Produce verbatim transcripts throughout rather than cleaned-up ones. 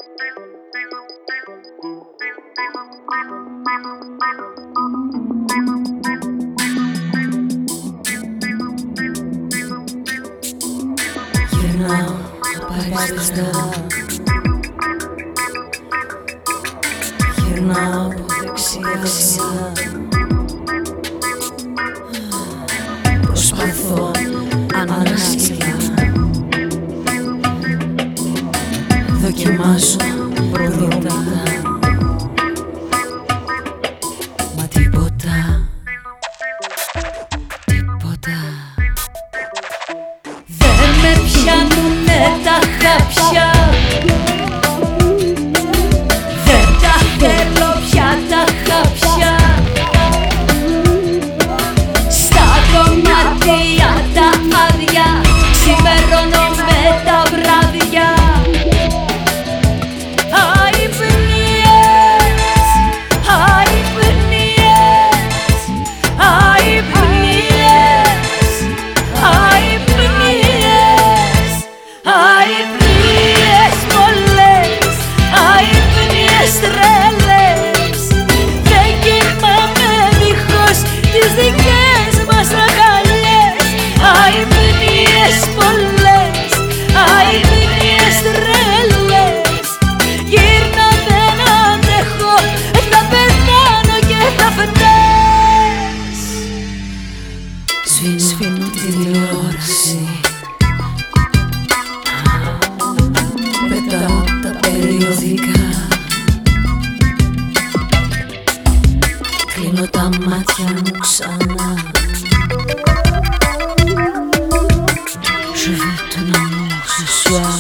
Γυρνάω απαριστά, γυρνάω από δεξιά. Προσπαθώ ανάσκελα, δοκιμάζω προβλήματα, μα τίποτα, τίποτα. Δεν με πιάνουνε τα χάπια, δεν τα θέλω πια τα χάπια. Στα δωμάτια τα άδεια ξημερώνω με τα βράδια. Αϊπνίες, αϊπνίες, αϊπνίες, αϊπνίες, αϊπνίες πολλές, αϊπνίες τρελές. Δεν κοιμάμαι δίχως τις δικές μας αγκαλιές. Αϊπνίες πολλές, αϊπνίες τρελές. Γύρνα δεν αντέχω, θα πεθάνω και θα φταίς. Σβήνω τη τηλεόραση, πετάω τα περιοδικά, κλείνω τα μάτια μου ξανά. Je veux ton amour ce soir.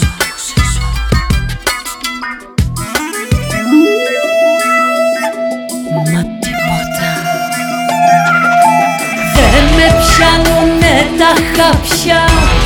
Μα τίποτα. Δεν με πιάνουνε τα χάπια,